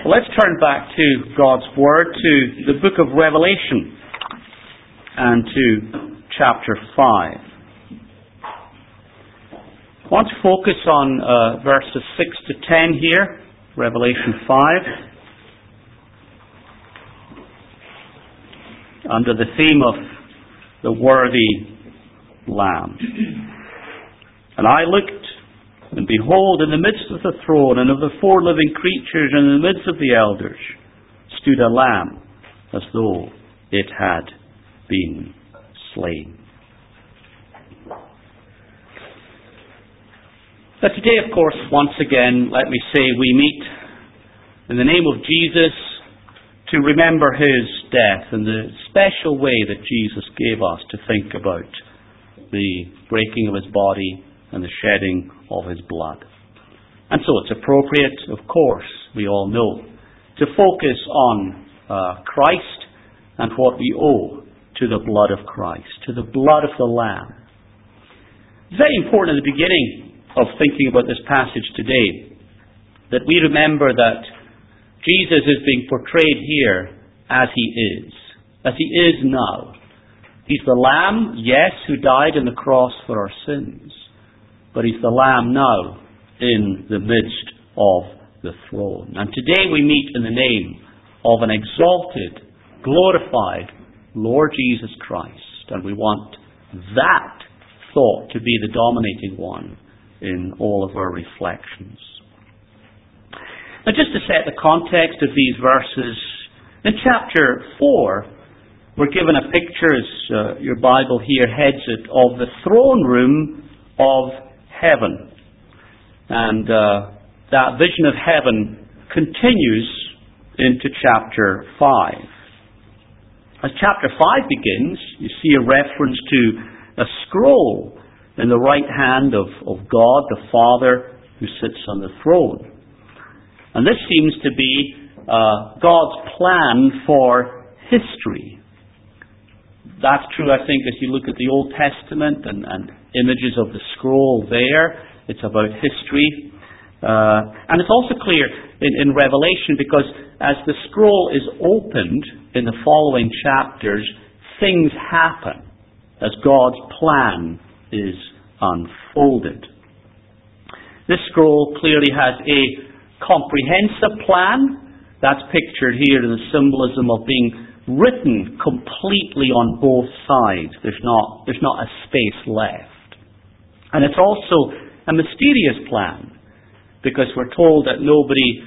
Let's turn back to God's Word, to the book of Revelation, and to chapter 5. I want to focus on verses 6 to 10 here, Revelation 5, under the theme of the worthy Lamb. And I looked, and behold, in the midst of the throne and of the four living creatures and in the midst of the elders stood a lamb as though it had been slain. But today, of course, once again, let me say, we meet in the name of Jesus to remember His death and the special way that Jesus gave us to think about the breaking of His body and the shedding of His blood. And so it's appropriate, of course, we all know, to focus on Christ and what we owe to the blood of Christ, to the blood of the Lamb. It's very important at the beginning of thinking about this passage today that we remember that Jesus is being portrayed here as He is now. He's the Lamb, yes, who died on the cross for our sins. But He's the Lamb now in the midst of the throne. And today we meet in the name of an exalted, glorified Lord Jesus Christ. And we want that thought to be the dominating one in all of our reflections. Now, just to set the context of these verses, in chapter 4, we're given a picture, as your Bible here heads it, of the throne room of heaven. And that vision of heaven continues into chapter 5. As chapter 5 begins, you see a reference to a scroll in the right hand of God, the Father, who sits on the throne. And this seems to be God's plan for history. That's true, I think, as you look at the Old Testament and images of the scroll there. It's about history. And it's also clear in Revelation, because as the scroll is opened in the following chapters, things happen as God's plan is unfolded. This scroll clearly has a comprehensive plan. That's pictured here in the symbolism of being written completely on both sides. There's not a space left. And it's also a mysterious plan, because we're told that nobody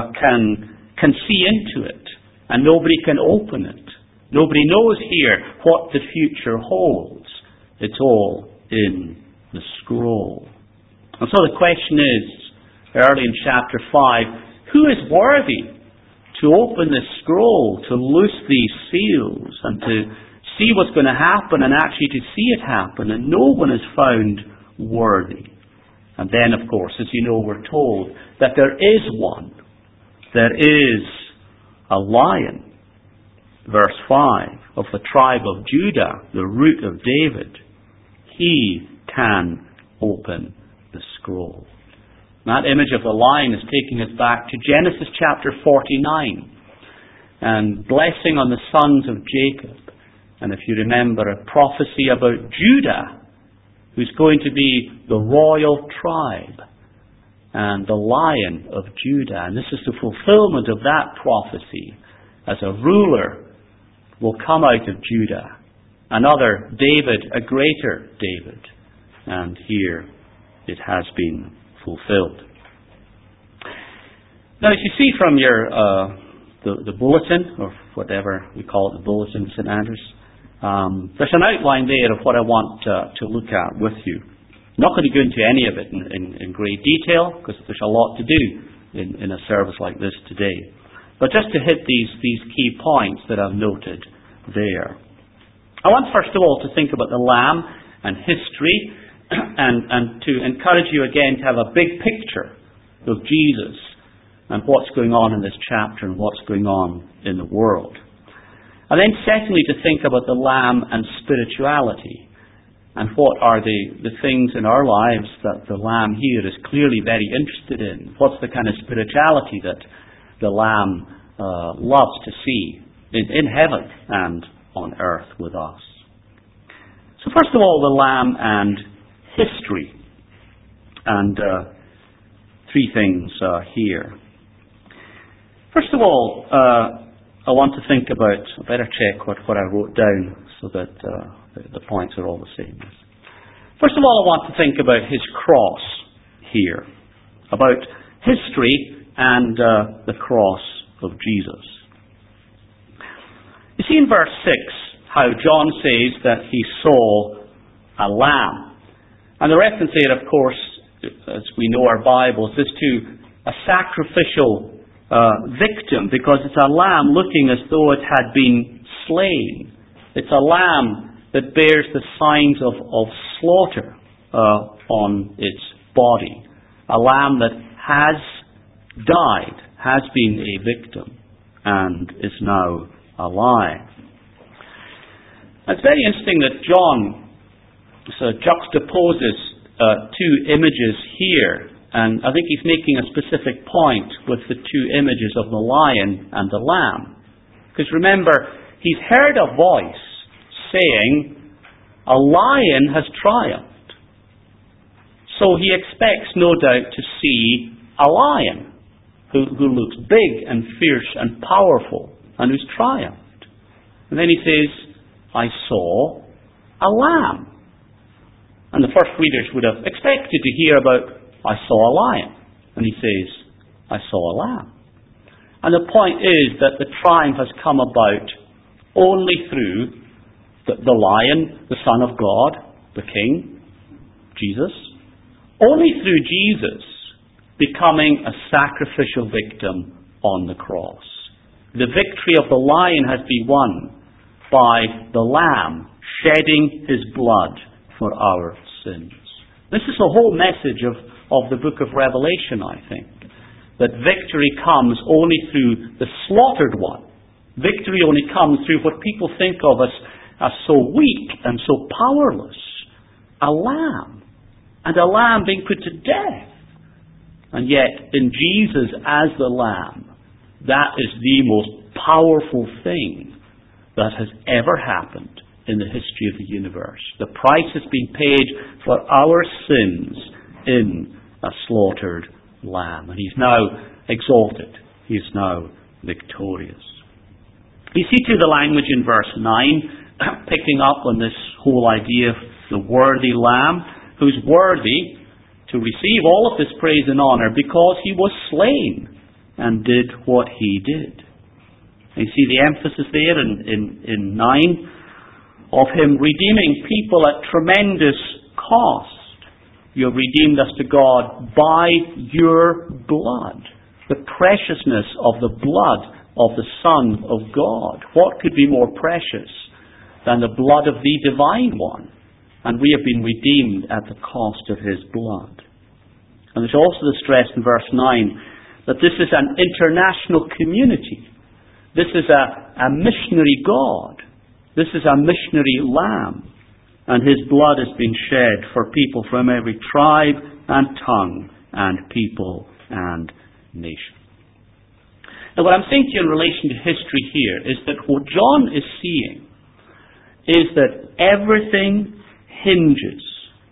can see into it, and nobody can open it. Nobody knows here what the future holds. It's all in the scroll. And so the question is, early in chapter 5, who is worthy to open this scroll, to loose these seals, and to see what's going to happen, and actually to see it happen? And no one is found worthy. And then, of course, as you know, we're told that there is one. There is a lion, verse 5, of the tribe of Judah, the root of David. He can open the scroll. That image of the lion is taking us back to Genesis chapter 49 and blessing on the sons of Jacob. And if you remember, a prophecy about Judah, who's going to be the royal tribe and the Lion of Judah. And this is the fulfillment of that prophecy, as a ruler will come out of Judah. Another David, a greater David. And here it has been fulfilled. Now, as you see from your the bulletin, or whatever we call it, the bulletin of St. Andrews, there's an outline there of what I want to look at with you. I'm not going to go into any of it in great detail, because there's a lot to do in a service like this today. But just to hit these key points that I've noted there. I want, first of all, to think about the Lamb and history, and to encourage you again to have a big picture of Jesus and what's going on in this chapter and what's going on in the world. And then secondly, to think about the Lamb and spirituality, and what are the things in our lives that the Lamb here is clearly very interested in. What's the kind of spirituality that the Lamb loves to see in heaven and on earth with us. So first of all, the Lamb and history. And three things here. First of all, I want to think about, I better check what I wrote down so that the points are all the same. First of all, I want to think about his cross here, about history and the cross of Jesus. You see in verse 6 how John says that he saw a lamb. And the reference there, of course, as we know our Bibles, is to a sacrificial victim, because it's a lamb looking as though it had been slain. It's a lamb that bears the signs of slaughter on its body. A lamb that has died, has been a victim, and is now alive. It's very interesting that John juxtaposes two images here, and I think he's making a specific point with the two images of the lion and the lamb. Because remember, he's heard a voice saying, a lion has triumphed. So he expects, no doubt, to see a lion who looks big and fierce and powerful and who's triumphed. And then he says, I saw a lamb. And the first readers would have expected to hear about, I saw a lion. And he says, I saw a lamb. And the point is that the triumph has come about only through the lion, the Son of God, the King, Jesus. Only through Jesus becoming a sacrificial victim on the cross. The victory of the lion has been won by the Lamb shedding his blood for our sins. This is the whole message of the book of Revelation, I think. That victory comes only through the slaughtered one. Victory only comes through what people think of as so weak and so powerless. A lamb. And a lamb being put to death. And yet, in Jesus as the Lamb, that is the most powerful thing that has ever happened in the history of the universe. The price has been paid for our sins in a slaughtered lamb. And he's now exalted. He is now victorious. You see to the language in verse 9, picking up on this whole idea of the worthy lamb, who's worthy to receive all of this praise and honor because he was slain and did what he did. You see the emphasis there in 9 of him redeeming people at tremendous cost. You have redeemed us to God by your blood. The preciousness of the blood of the Son of God. What could be more precious than the blood of the Divine One? And we have been redeemed at the cost of his blood. And there's also the stress in verse 9 that this is an international community. This is a missionary God. This is a missionary lamb. And his blood has been shed for people from every tribe and tongue and people and nation. Now what I'm saying to you in relation to history here is that what John is seeing is that everything hinges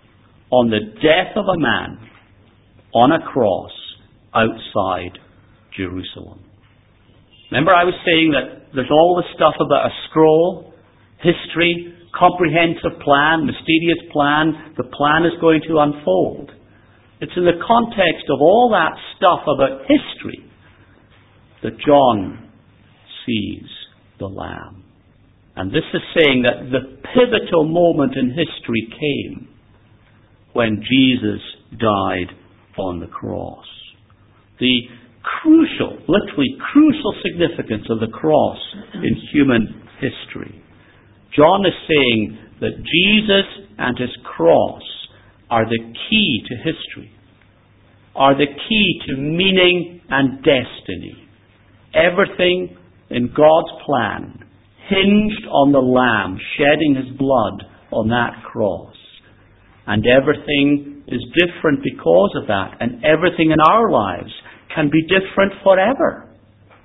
on the death of a man on a cross outside Jerusalem. Remember I was saying that there's all this stuff about a scroll, history, comprehensive plan, mysterious plan. The plan is going to unfold. It's in the context of all that stuff about history that John sees the Lamb. And this is saying that the pivotal moment in history came when Jesus died on the cross. The crucial, literally crucial significance of the cross in human history. John is saying that Jesus and his cross are the key to history, are the key to meaning and destiny. Everything in God's plan hinged on the Lamb shedding his blood on that cross. And everything is different because of that. And everything in our lives can be different forever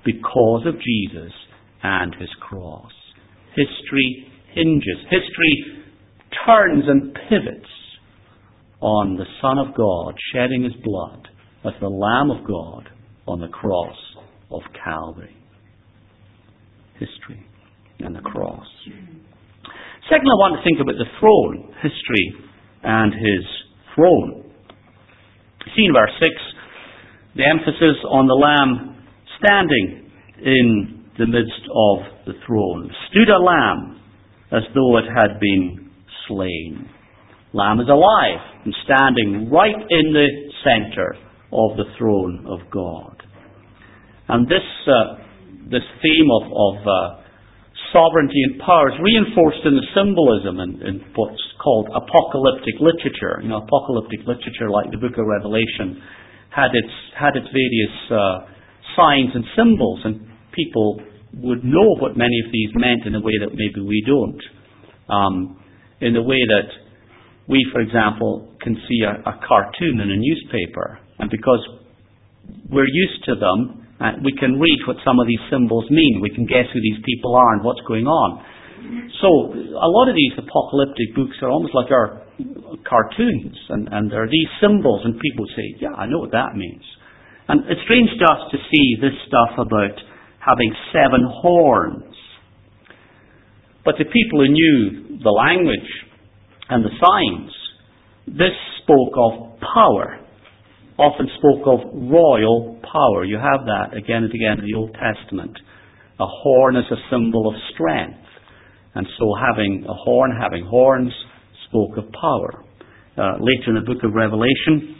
because of Jesus and his cross. History hinges. History turns and pivots on the Son of God shedding his blood as the Lamb of God on the cross of Calvary. History and the cross. Second, I want to think about the throne. History and his throne. See in verse 6, the emphasis on the Lamb standing in the midst of the throne. Stood a Lamb as though it had been slain. Lamb is alive and standing right in the center of the throne of God. And this theme of sovereignty and power is reinforced in the symbolism in what's called apocalyptic literature. You know, apocalyptic literature, like the book of Revelation, had its various signs and symbols, and people would know what many of these meant in a way that maybe we don't. In the way that we, for example, can see a cartoon in a newspaper, and because we're used to them, we can read what some of these symbols mean. We can guess who these people are and what's going on. So a lot of these apocalyptic books are almost like our cartoons, and there are these symbols, and people say, yeah, I know what that means. And it's strange to us to see this stuff about having 7 horns. But the people who knew the language and the signs, this spoke of power. Often spoke of royal power. You have that again and again in the Old Testament. A horn is a symbol of strength. And so having a horn, having horns, spoke of power. Later in the book of Revelation,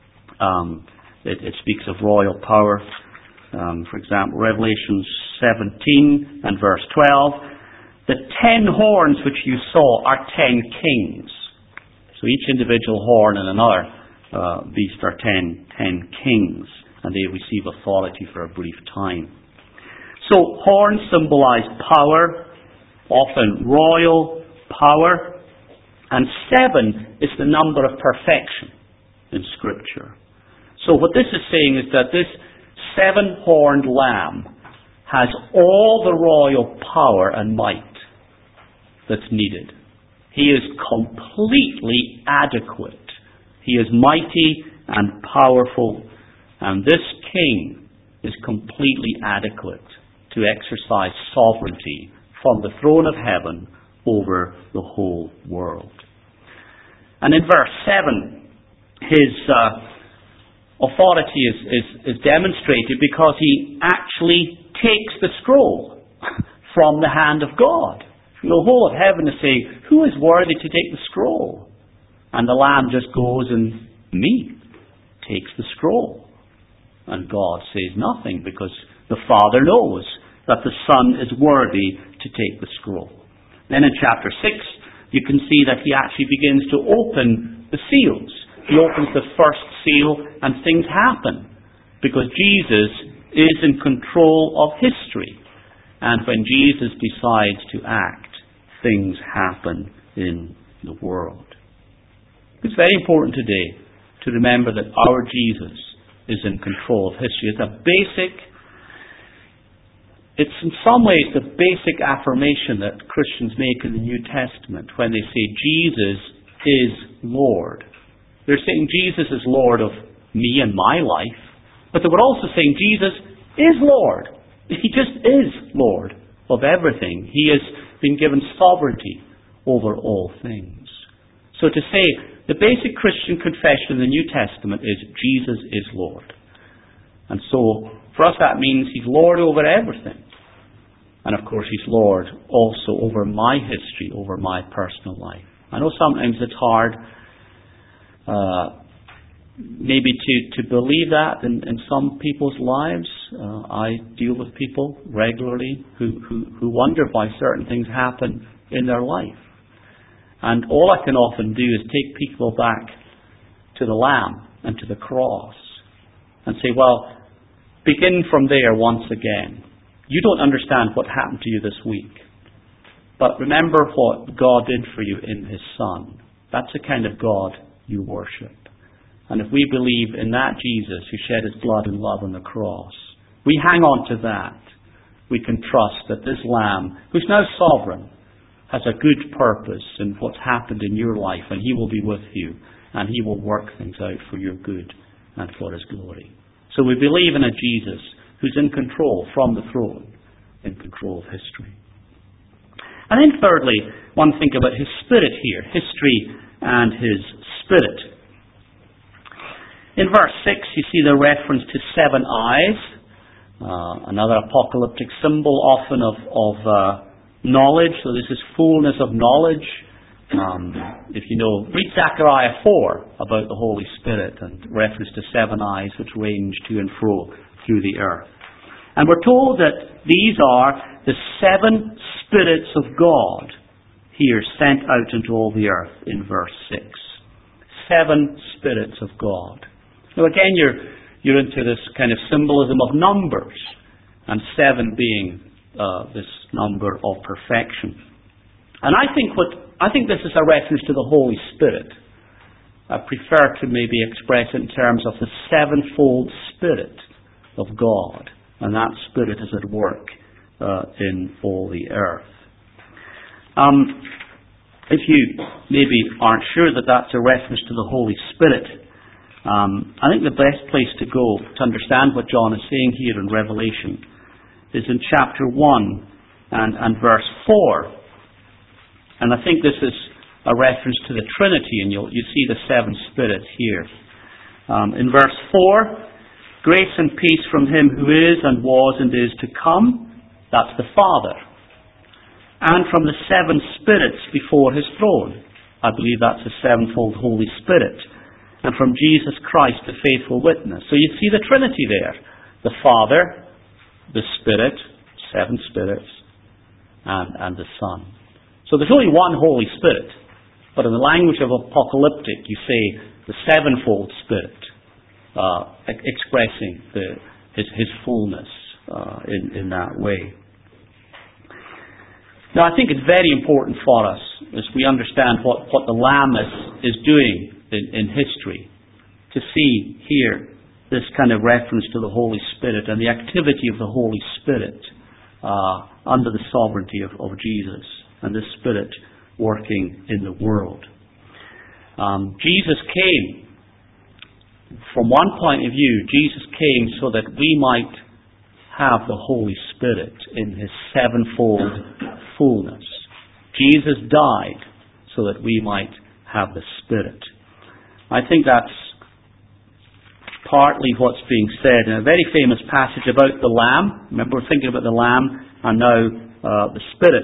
it speaks of royal power. For example, Revelation 17 and verse 12. The 10 horns which you saw are 10 kings. So each individual horn and another beast are 10 kings, and they receive authority for a brief time. So horns symbolize power, often royal power, and 7 is the number of perfection in Scripture. So what this is saying is that this 7-horned lamb has all the royal power and might that's needed. He is completely adequate. He is mighty and powerful, and this king is completely adequate to exercise sovereignty from the throne of heaven over the whole world. And in verse 7, his authority is demonstrated because he actually takes the scroll from the hand of God. The whole of heaven is saying, who is worthy to take the scroll? And the Lamb just goes and me takes the scroll. And God says nothing because the Father knows that the Son is worthy to take the scroll. Then in chapter 6, you can see that he actually begins to open the seals. He opens the first seal and things happen because Jesus is in control of history. And when Jesus decides to act, things happen in the world. It's very important today to remember that our Jesus is in control of history. It's in some ways the basic affirmation that Christians make in the New Testament when they say Jesus is Lord. They're saying Jesus is Lord of me and my life, but they were also saying Jesus is Lord. He just is Lord of everything. He has been given sovereignty over all things. So to say, the basic Christian confession in the New Testament is Jesus is Lord. And so, for us that means He's Lord over everything. And of course He's Lord also over my history, over my personal life. I know sometimes it's hard maybe to believe that in some people's lives. I deal with people regularly who wonder why certain things happen in their life. And all I can often do is take people back to the Lamb and to the cross and say, well, begin from there once again. You don't understand what happened to you this week, but remember what God did for you in His Son. That's the kind of God you worship. And if we believe in that Jesus who shed His blood and love on the cross, we hang on to that. We can trust that this Lamb, who's now sovereign, has a good purpose in what's happened in your life, and He will be with you, and He will work things out for your good and for His glory. So we believe in a Jesus who's in control from the throne, in control of history. And then thirdly, one think about His Spirit here, history and His Spirit. In verse 6, you see the reference to 7 eyes, another apocalyptic symbol often of knowledge. So this is fullness of knowledge. If you know, read Zechariah 4 about the Holy Spirit and reference to 7 eyes which range to and fro through the earth. And we're told that these are the 7 spirits of God here sent out into all the earth in verse 6. 7 spirits of God. Now again, you're into this kind of symbolism of numbers, and 7 being this number of perfection. And I think this is a reference to the Holy Spirit. I prefer to maybe express it in terms of the 7-fold Spirit of God, and that Spirit is at work in all the earth. If you maybe aren't sure that that's a reference to the Holy Spirit, I think the best place to go to understand what John is saying here in Revelation is in chapter 1 and verse 4. And I think this is a reference to the Trinity, and you see the 7 spirits here. In verse 4, grace and peace from Him who is and was and is to come, that's the Father, and from the 7 spirits before His throne. I believe that's the 7-fold Holy Spirit. And from Jesus Christ, the faithful witness. So you see the Trinity there. The Father, the Spirit, 7 spirits, and the Son. So there's only one Holy Spirit. But in the language of apocalyptic, you say the 7-fold Spirit, expressing His fullness in that way. Now I think it's very important for us as we understand what the Lamb is doing in history, to see here this kind of reference to the Holy Spirit and the activity of the Holy Spirit under the sovereignty of Jesus, and this Spirit working in the world. Jesus came, from one point of view, Jesus came so that we might have the Holy Spirit in His 7-fold fullness. Jesus died so that we might have the Spirit. I think that's partly what's being said in a very famous passage about the Lamb. Remember, we're thinking about the Lamb and now the Spirit.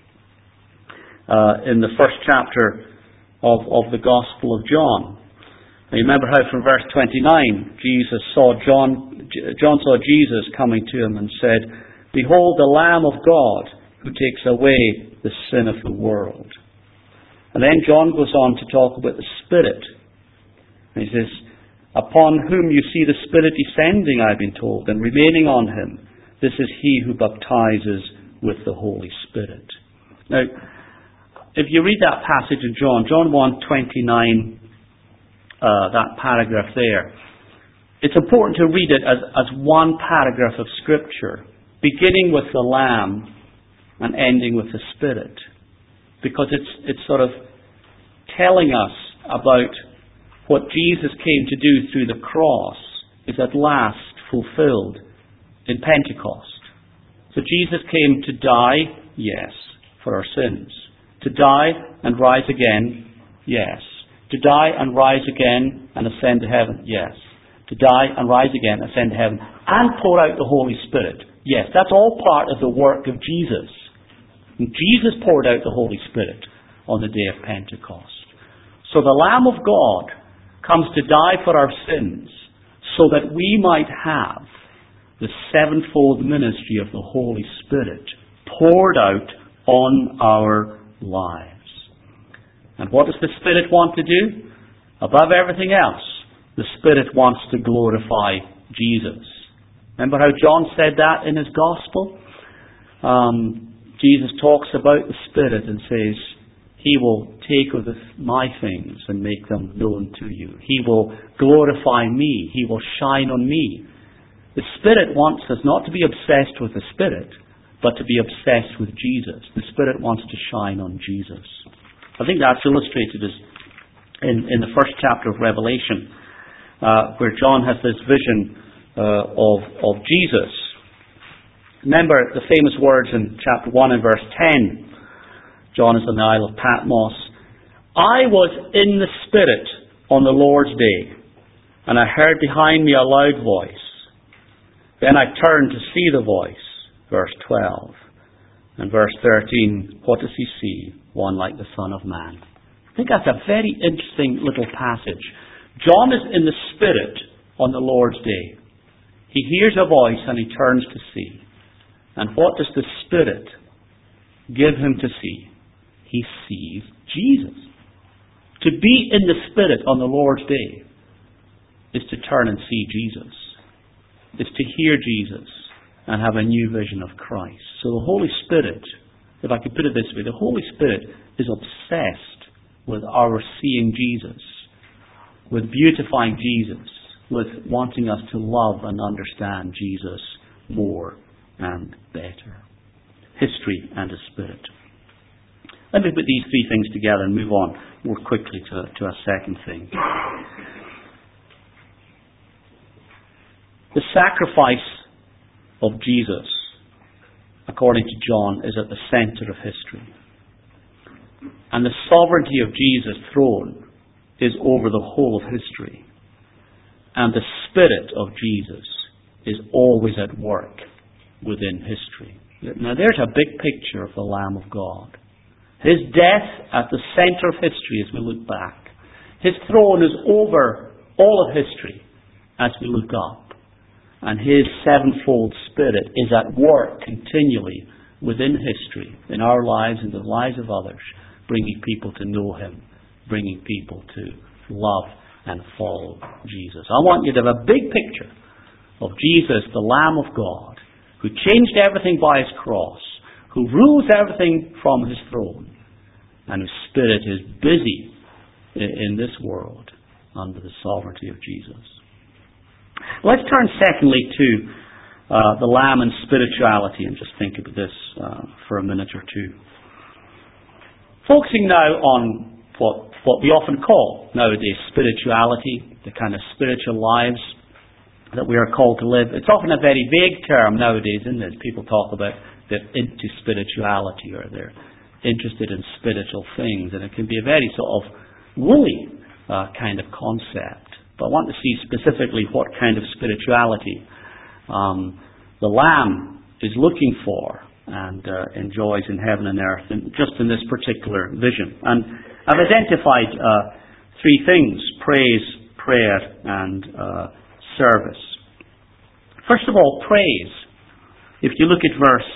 In the first chapter of the Gospel of John. Now, you remember how from verse 29, John saw Jesus coming to him and said, "Behold the Lamb of God who takes away the sin of the world." And then John goes on to talk about the Spirit. And he says, "Upon whom you see the Spirit descending, I've been told, and remaining on Him. This is He who baptizes with the Holy Spirit." Now, if you read that passage in John 1:29, that paragraph there, it's important to read it as one paragraph of Scripture, beginning with the Lamb and ending with the Spirit. Because it's sort of telling us about what Jesus came to do through the cross is at last fulfilled in Pentecost. So Jesus came to die, yes, for our sins. To die and rise again, yes. To die and rise again and ascend to heaven, yes. To die and rise again, ascend to heaven, and pour out the Holy Spirit, yes. That's all part of the work of Jesus. And Jesus poured out the Holy Spirit on the day of Pentecost. So the Lamb of God comes to die for our sins so that we might have the 7-fold ministry of the Holy Spirit poured out on our lives. And what does the Spirit want to do? Above everything else, the Spirit wants to glorify Jesus. Remember how John said that in his Gospel? Jesus talks about the Spirit and says, He will take of my things and make them known to you. He will glorify me. He will shine on me. The Spirit wants us not to be obsessed with the Spirit, but to be obsessed with Jesus. The Spirit wants to shine on Jesus. I think that's illustrated in the first chapter of Revelation, where John has this vision of Jesus. Remember the famous words in chapter 1 and verse 10. John is on the Isle of Patmos. I was in the Spirit on the Lord's day, and I heard behind me a loud voice. Then I turned to see the voice. Verse 12. And verse 13, what does he see? One like the Son of Man. I think that's a very interesting little passage. John is in the Spirit on the Lord's day. He hears a voice and he turns to see. And what does the Spirit give him to see? He sees Jesus. To be in the Spirit on the Lord's day is to turn and see Jesus. Is to hear Jesus and have a new vision of Christ. So the Holy Spirit, if I could put it this way, the Holy Spirit is obsessed with our seeing Jesus, with beautifying Jesus, with wanting us to love and understand Jesus more and better. History and the Spirit. Let me put these three things together and move on more quickly to a second thing. The sacrifice of Jesus, according to John, is at the center of history. And the sovereignty of Jesus' throne is over the whole of history. And the Spirit of Jesus is always at work within history. Now there's a big picture of the Lamb of God. His death at the center of history as we look back. His throne is over all of history as we look up. And His sevenfold Spirit is at work continually within history, in our lives and the lives of others, bringing people to know Him, bringing people to love and follow Jesus. I want you to have a big picture of Jesus, the Lamb of God, who changed everything by His cross, who rules everything from His throne, and whose Spirit is busy in this world under the sovereignty of Jesus. Let's turn secondly to the Lamb and spirituality and just think about this for a minute or two. Focusing now on what we often call nowadays spirituality, the kind of spiritual lives that we are called to live. It's often a very vague term nowadays, isn't it? People talk about they're into spirituality or they're interested in spiritual things, and it can be a very sort of woolly kind of concept. But I want to see specifically what kind of spirituality the Lamb is looking for and enjoys in heaven and earth, and just in this particular vision. And I've identified three things: praise, prayer, and service. First of all, praise. If you look at verse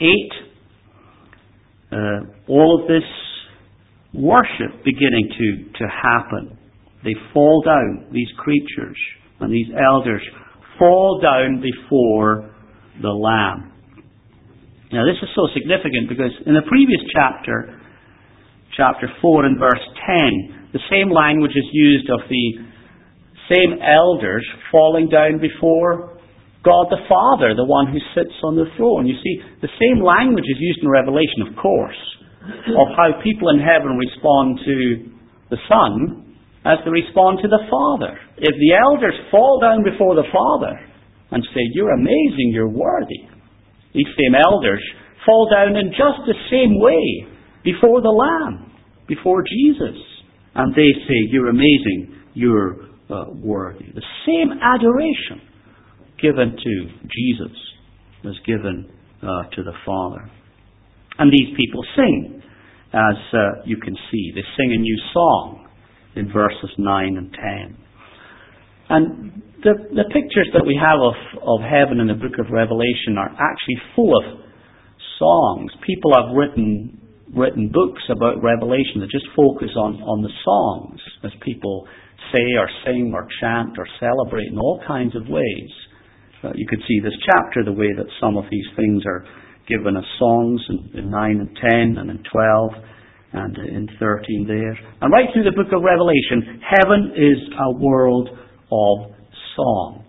8, all of this worship beginning to happen. They fall down, these creatures and these elders fall down before the Lamb. Now this is so significant because in the previous chapter, chapter 4 and verse 10, the same language is used of the same elders falling down before God the Father, the one who sits on the throne. You see, the same language is used in Revelation, of course, of how people in heaven respond to the Son as they respond to the Father. If the elders fall down before the Father and say, "You're amazing, you're worthy," these same elders fall down in just the same way before the Lamb, before Jesus. And they say, "You're amazing, you're worthy." The same adoration given to Jesus is given to the Father. And these people sing, as you can see. They sing a new song in verses 9 and 10. And the pictures that we have of heaven in the book of Revelation are actually full of songs. People have written books about Revelation that just focus on the songs as people say or sing or chant or celebrate in all kinds of ways. You could see this chapter, the way that some of these things are given as songs in 9 and 10 and in 12 and in 13 there. And right through the book of Revelation, heaven is a world of song.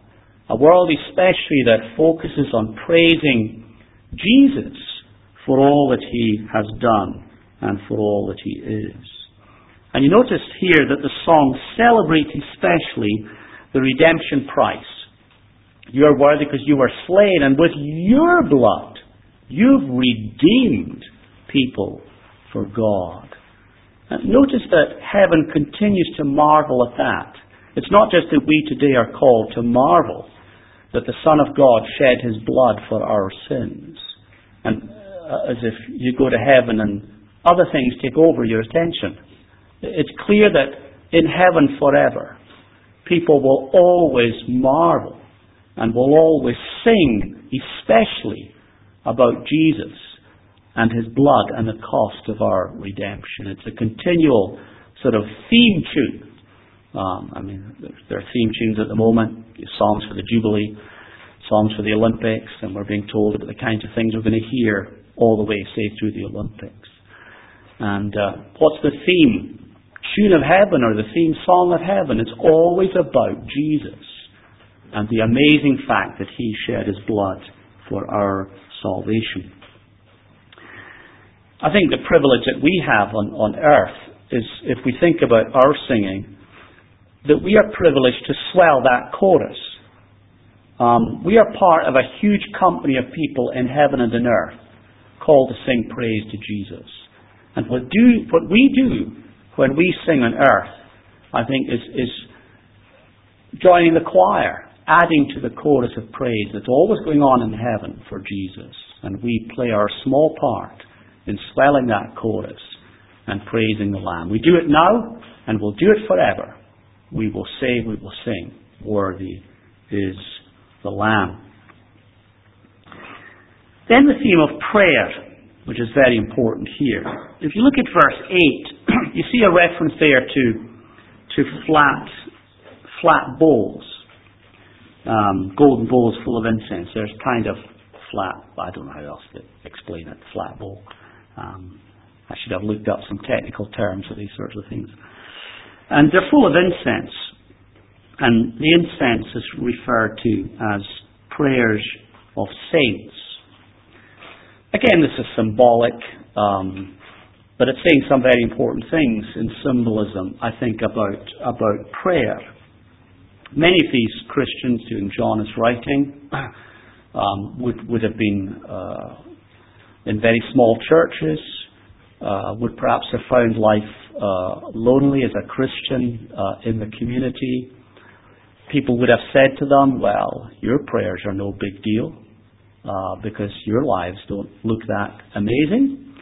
A world especially that focuses on praising Jesus for all that He has done and for all that He is. And you notice here that the song celebrates especially the redemption price. You are worthy because you were slain, and with your blood you've redeemed people for God. And notice that heaven continues to marvel at that. It's not just that we today are called to marvel that the Son of God shed His blood for our sins, and as if you go to heaven and other things take over your attention. It's clear that in heaven forever, people will always marvel and will always sing, especially about Jesus and His blood and the cost of our redemption. It's a continual sort of theme tune. There are theme tunes at the moment, songs for the Jubilee, songs for the Olympics, and we're being told about the kinds of things we're going to hear all the way, say, through the Olympics. And what's the theme tune of heaven, or the theme song of heaven? It's always about Jesus and the amazing fact that He shed His blood for our salvation. I think the privilege that we have on earth is, if we think about our singing, that we are privileged to swell that chorus. We are part of a huge company of people in heaven and on earth called to sing praise to Jesus. And what we do when we sing on earth, I think, is joining the choir, adding to the chorus of praise that's always going on in heaven for Jesus. And we play our small part in swelling that chorus and praising the Lamb. We do it now, and we'll do it forever. We will say, we will sing, worthy is the Lamb. Then the theme of prayer, which is very important here. If you look at verse 8, you see a reference there to flat bowls, golden bowls full of incense. There's kind of flat, I don't know how else to explain it, flat bowl. I should have looked up some technical terms for these sorts of things. And they're full of incense. And the incense is referred to as prayers of saints. Again, this is symbolic, but it's saying some very important things in symbolism, I think, about prayer. Many of these Christians to whom John is writing would have been in very small churches, would perhaps have found life lonely as a Christian in the community. People would have said to them, well, your prayers are no big deal because your lives don't look that amazing.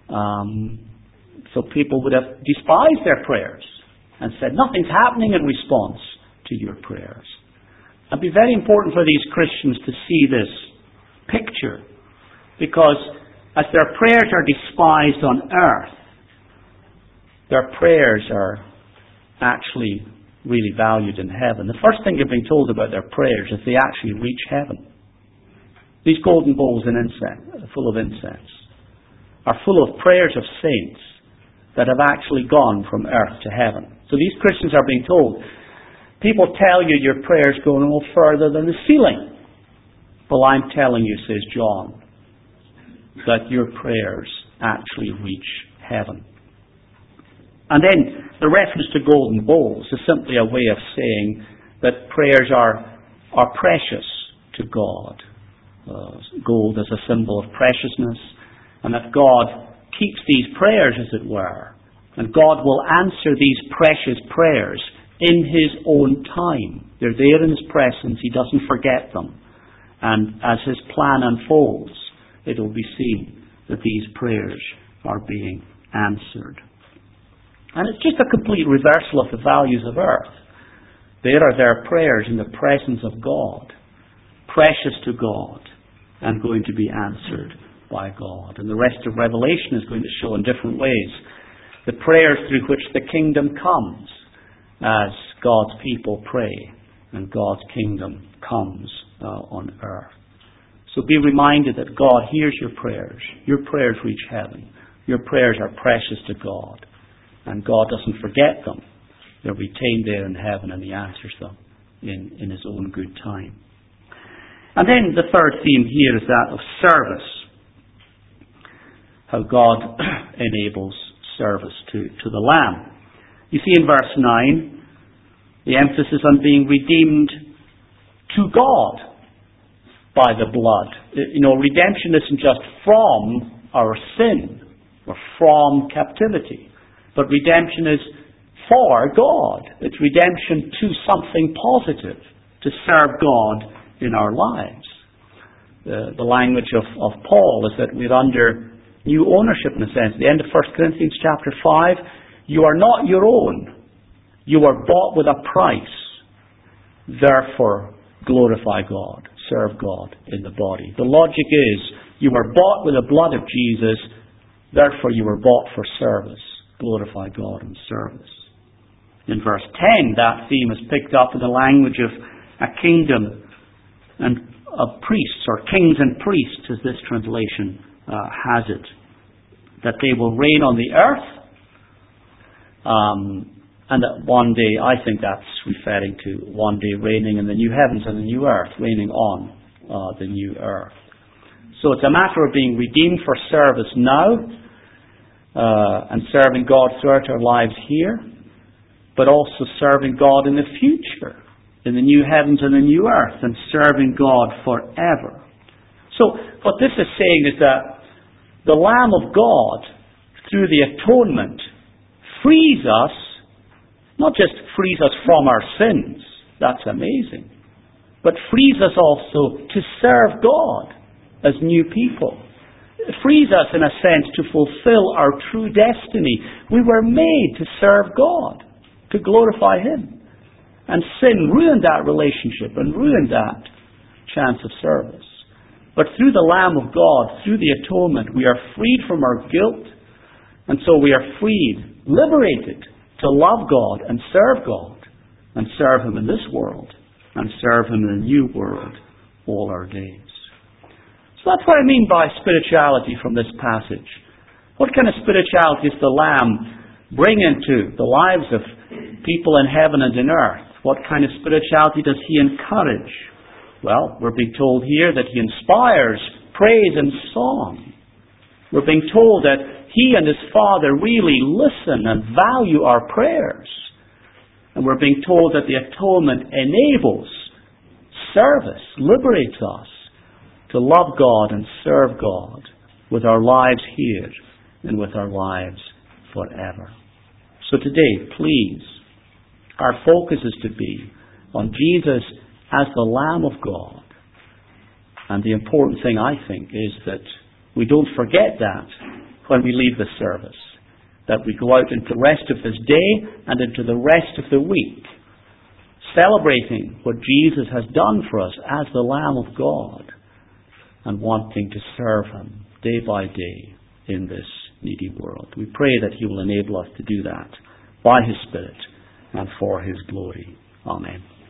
So people would have despised their prayers and said, nothing's happening in response to your prayers. It'd be very important for these Christians to see this picture, because as their prayers are despised on earth, their prayers are actually really valued in heaven. The first thing you're being told about their prayers is they actually reach heaven. These golden bowls full of incense are full of prayers of saints that have actually gone from earth to heaven. So these Christians are being told, people tell you your prayers go no further than the ceiling. Well, I'm telling you, says John, that your prayers actually reach heaven. And then the reference to golden bowls is simply a way of saying that prayers are precious to God. Gold is a symbol of preciousness, and that God keeps these prayers, as it were, and God will answer these precious prayers in His own time. They're there in His presence. He doesn't forget them. And as His plan unfolds, it will be seen that these prayers are being answered. And it's just a complete reversal of the values of earth. There are their prayers in the presence of God, precious to God, and going to be answered by God. And the rest of Revelation is going to show in different ways the prayers through which the kingdom comes as God's people pray and God's kingdom comes on earth. So be reminded that God hears your prayers. Your prayers reach heaven. Your prayers are precious to God. And God doesn't forget them. They're retained there in heaven, and He answers them in His own good time. And then the third theme here is that of service. How God enables service to the Lamb. You see in verse 9, the emphasis on being redeemed to God by the blood. Redemption isn't just from our sin or from captivity, but redemption is for God. It's redemption to something positive, to serve God in our lives. The language of Paul is that we're under new ownership in a sense. At the end of 1 Corinthians chapter 5, you are not your own. You are bought with a price. Therefore, glorify God, serve God in the body. The logic is, you were bought with the blood of Jesus, therefore you were bought for service. Glorify God in service. In verse 10, that theme is picked up in the language of a kingdom and of priests, or kings and priests, as this translation has it. That they will reign on the earth, and that one day, I think that's referring to one day reigning in the new heavens and the new earth, reigning on the new earth. So it's a matter of being redeemed for service now, and serving God throughout our lives here, but also serving God in the future, in the new heavens and the new earth, and serving God forever. So what this is saying is that the Lamb of God, through the atonement, frees us, not just frees us from our sins, that's amazing, but frees us also to serve God as new people. It frees us, in a sense, to fulfill our true destiny. We were made to serve God, to glorify Him. And sin ruined that relationship and ruined that chance of service. But through the Lamb of God, through the atonement, we are freed from our guilt. And so we are freed, liberated, to love God and serve Him in this world, and serve Him in a new world all our days. So that's what I mean by spirituality from this passage. What kind of spirituality does the Lamb bring into the lives of people in heaven and in earth? What kind of spirituality does He encourage? Well, we're being told here that He inspires praise and song. We're being told that He and His Father really listen and value our prayers. And we're being told that the atonement enables service, liberates us to love God and serve God with our lives here and with our lives forever. So today, please, our focus is to be on Jesus as the Lamb of God. And the important thing, I think, is that we don't forget that when we leave the service. That we go out into the rest of this day and into the rest of the week, celebrating what Jesus has done for us as the Lamb of God, and wanting to serve Him day by day in this needy world. We pray that He will enable us to do that by His Spirit and for His glory. Amen.